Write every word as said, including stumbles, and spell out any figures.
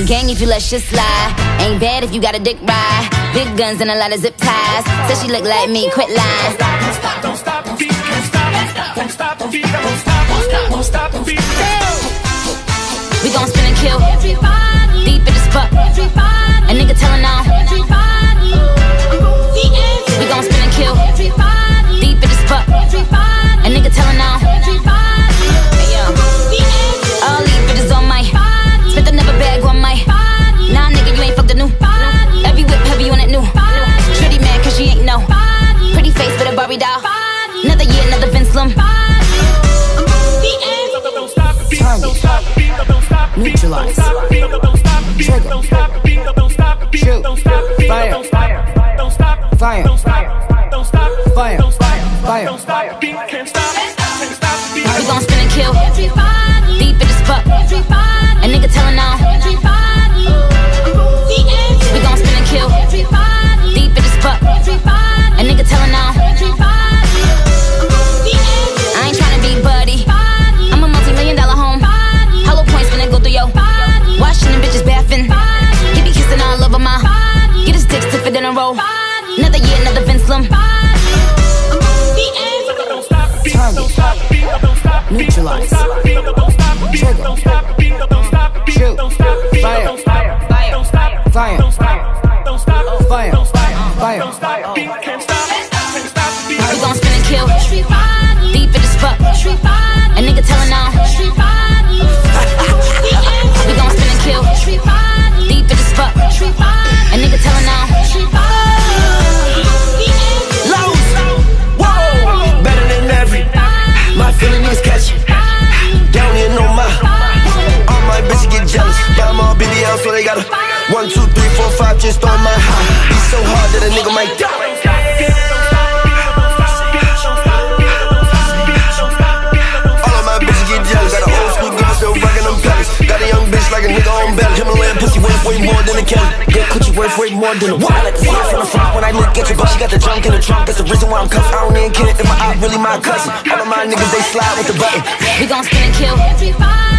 gang if you let shit slide. Ain't bad if you got a dick ride. Big guns and a lot of zip ties. Said she look like me, quit lying. Don't stop, don't stop the beat, can't stop. Don't stop the beat, don't stop, won't stop, won't stop the beat. We gon' spin and kill. Deep in the spot. A nigga tellin' on. We gon' spin and kill. Deep in the spot. A nigga tellin' on. Hey yo, all these bitches on my. Spent another bag on my. Nah nigga, you ain't fucked the new. Every whip heavy on it new. Shorty mad cause she ain't know. Pretty face with a Barbie doll. Another year, another Vince Lum. Don't stop the beat, don't stop the beat, don't stop the beat. Neutralize. Don't stop the beat, don't stop the beat, don't stop the beat. Shoot. Don't stop the beat, Fire. don't stop, don't stop, Fire. don't stop, don't stop, Fire. don't stop, Fire. don't stop the beat, can't stop, can't stop the beat. We gon' spin and kill. Deep in the spot. A nigga tellin' on. We gon' spin and kill. Deep in the spot. A nigga tellin' on. I ain't tryna be buddy. I'm a multi-million dollar home. Hollow points when they go through yo. Washing them bitches bathing. He be kissing all over my. Get his dick stiff in a row. Another year, another Vince Lum. Don't stop the beat, don't stop the beat, don't stop the beat. Neutralize. Don't stop the beat, don't stop the beat, don't stop the beat, Shoot. don't stop the beat, Fire. don't stop, don't stop, Fire. don't stop, don't stop, Fire. don't stop, Fire. don't stop the beat, can't stop, can't stop the beat. We gon' spin and kill. Deep in the spot. A nigga tellin' on. We gon' spin and kill. Deep in the spot. A nigga tellin' on. Lows, whoa, better than every. My feeling is catchy. Down here, no my. All my bitches get jealous. Yeah, I'm all B B L, so they gotta. One, two, three, four, five, just on my high. He's so hard that a nigga might die. All of my bitches get jealous. Got an old school girl still rockin' them pellets. Got a young bitch like a nigga on belly. Himalayan pussy worth way more than a Kelly. Good coochie worth way more than a what? I like to see it from the front when I look at you, but she got the junk in the trunk. That's the reason why I'm cuffed. I don't even care if my op really my cousin. All of my niggas they slide with the button. We gon' spin and kill.